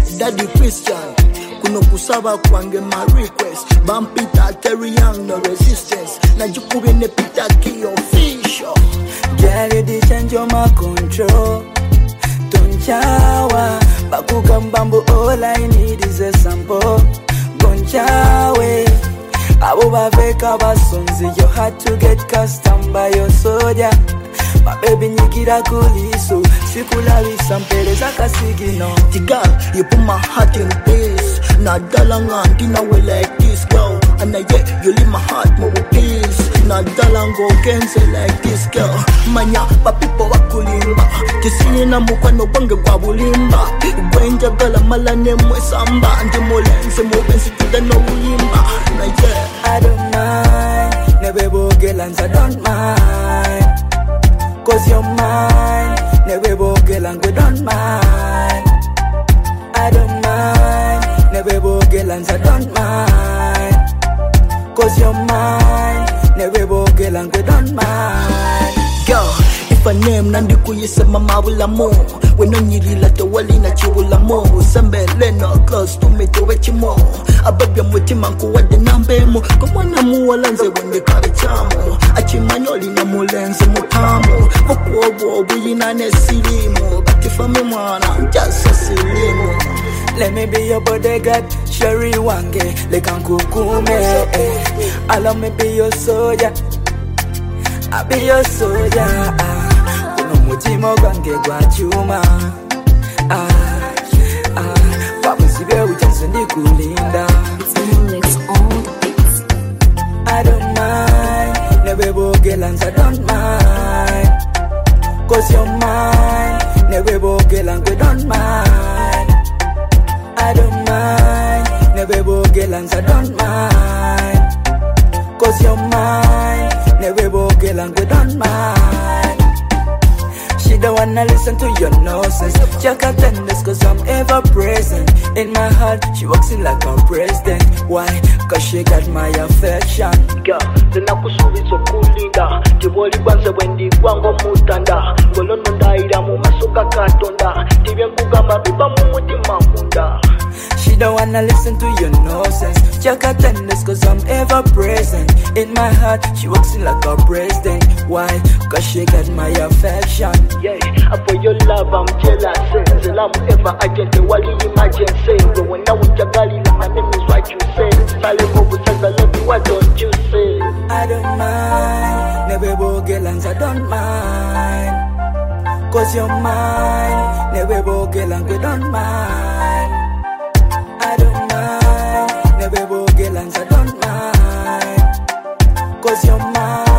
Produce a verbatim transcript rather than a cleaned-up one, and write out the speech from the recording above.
Daddy Christian, kuno kusaba kwange my request. Bampita Terry Young, no resistance. Najukube ne pitaki official. Girl, you did change your my control. Tonchawa, bakukambambo, all I need is a sample. Gonchawe, abuba veka basonzi. You had to get custom by your soldier. My baby nikira kuliso, sikula wisampele zaka sigino. The girl, you put my heart in peace. Na dalanga ndina we like this girl. And I yeah, you leave my heart more with peace. Na dalango kense like this girl. Manya papipo wakulimba. Kisini na mukwano bange kwa bulimba. Wenja gala malane mwe samba. Andi molense mwensi tuda no ulimba. Na yeah, I don't mind. Nebebo gelans, I don't mind. Cause you're mine, nebebo gelang, we don't mind. I don't mind, nebebo gelans, I don't mind. Cause you're mine, nebebo gelang, we don't mind. Girl, if I name nandi kuyisa mama wula mo. When on you la to wali na chiwula mo. Sambe leno close to me to wechi mo. Ababya mwiti manku wade nambe mo. Kumwana muwa lanze wende kare chamo. Achimanyoli na mulenze mutamu. Wakuobo buyi na nesilimu. Batifame mwana njasa silimu. Let me be your bodyguard, Sherry Wange, lekankukume. Allow me be your soldier, I be your soldier. Kuno mutima gwange gwa chuma. Ah, ah, pamusibe uchanse ndikulinda. I don't mind, nebebo gelans, I don't mind. Cause you're mine, nebebo gelang, we don't mind. I don't mind, nebebo gelans, I don't mind. Cause you're mine, nebebo gelang, we don't mind. She don't wanna listen to your nonsense. Check her tenders cause I'm ever present. In my heart, she walks in like a president. Why? Cause she got my affection. Girl, tena kusuri so kulinda. Tiboli banze wendi kwango mutanda. Golono ndaira mu masoka katonda. Tibyangu gamba biba mu mutima munda. She don't wanna listen to your nonsense. Check her tenders cause I'm ever present. In my heart, she walks in like a president. Why? Cause she got my affection. Yeah, for your love I'm jealous. Zelamu ever agent, wali emergency. But when I want your gali, my name is what you say. Salemo busaza love you, what don't you say? I don't mind, nebebo gelans, I don't mind. Cause you're mine, nebebo gelang, we don't mind. I don't mind, nebebo gelans, I don't mind. Cause you're mine.